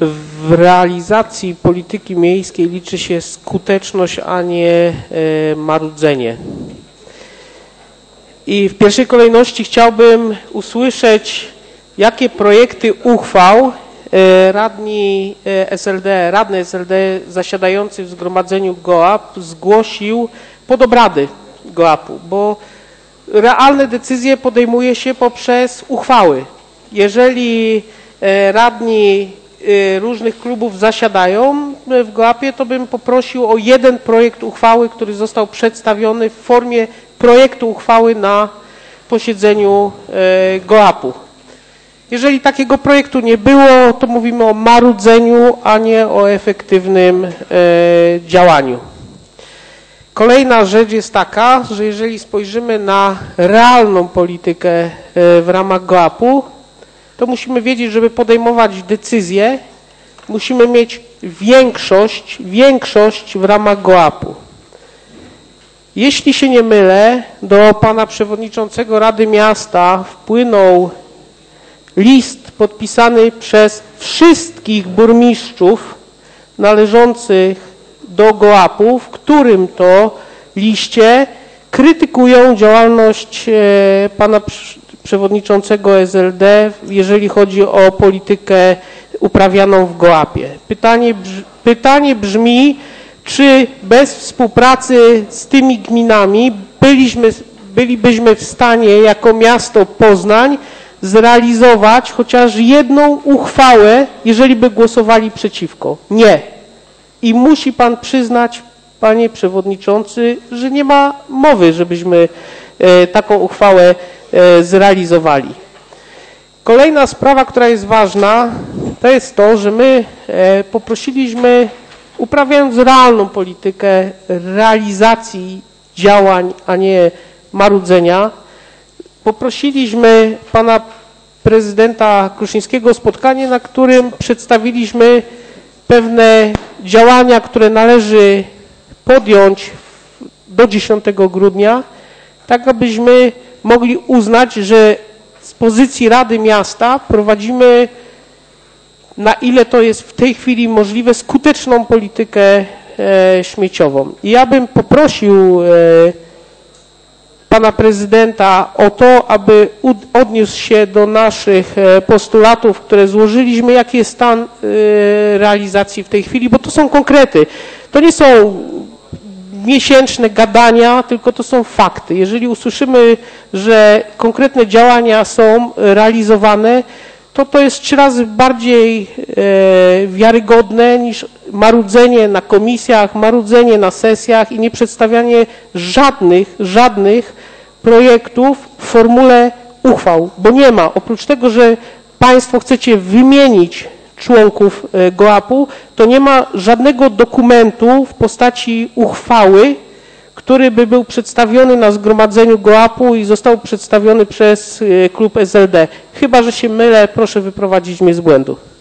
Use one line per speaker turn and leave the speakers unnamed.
w realizacji polityki miejskiej liczy się skuteczność, a nie marudzenie. I w pierwszej kolejności chciałbym usłyszeć, jakie projekty uchwał radny SLD zasiadający w zgromadzeniu GOAP zgłosił pod obrady GOAP-u, bo realne decyzje podejmuje się poprzez uchwały. Jeżeli radni różnych klubów zasiadają w GOAP-ie, to bym poprosił o jeden projekt uchwały, który został przedstawiony w formie projektu uchwały na posiedzeniu GOAP-u. Jeżeli takiego projektu nie było, to mówimy o marudzeniu, a nie o efektywnym działaniu. Kolejna rzecz jest taka, że jeżeli spojrzymy na realną politykę w ramach GOAP-u, to musimy wiedzieć, żeby podejmować decyzje, musimy mieć większość w ramach GOAP-u. Jeśli się nie mylę, do pana przewodniczącego Rady Miasta wpłynął list podpisany przez wszystkich burmistrzów należących do GOAP-u, w którym to liście krytykują działalność pana przewodniczącego SLD, jeżeli chodzi o politykę uprawianą w GOAP-ie. Pytanie brzmi, czy bez współpracy z tymi gminami bylibyśmy w stanie jako miasto Poznań zrealizować chociaż jedną uchwałę, jeżeli by głosowali przeciwko? Nie. I musi pan przyznać, panie przewodniczący, że nie ma mowy, żebyśmy taką uchwałę zrealizowali. Kolejna sprawa, która jest ważna, to jest to, że my poprosiliśmy, uprawiając realną politykę realizacji działań, a nie marudzenia, poprosiliśmy pana prezydenta Kruszyńskiego o spotkanie, na którym przedstawiliśmy pewne działania, które należy podjąć do 10 grudnia, tak abyśmy mogli uznać, że z pozycji Rady Miasta prowadzimy, na ile to jest w tej chwili możliwe, skuteczną politykę śmieciową. I ja bym poprosił pana prezydenta o to, aby odniósł się do naszych postulatów, które złożyliśmy, jaki jest stan realizacji w tej chwili, bo to są konkrety. To nie są miesięczne gadania, tylko to są fakty. Jeżeli usłyszymy, że konkretne działania są realizowane, to jest 3 razy bardziej wiarygodne niż marudzenie na komisjach, marudzenie na sesjach i nie przedstawianie żadnych projektów w formule uchwał, bo nie ma. Oprócz tego, że państwo chcecie wymienić członków GOAP-u, to nie ma żadnego dokumentu w postaci uchwały, który by był przedstawiony na zgromadzeniu GOAP-u i został przedstawiony przez klub SLD. Chyba że się mylę, proszę wyprowadzić mnie z błędu.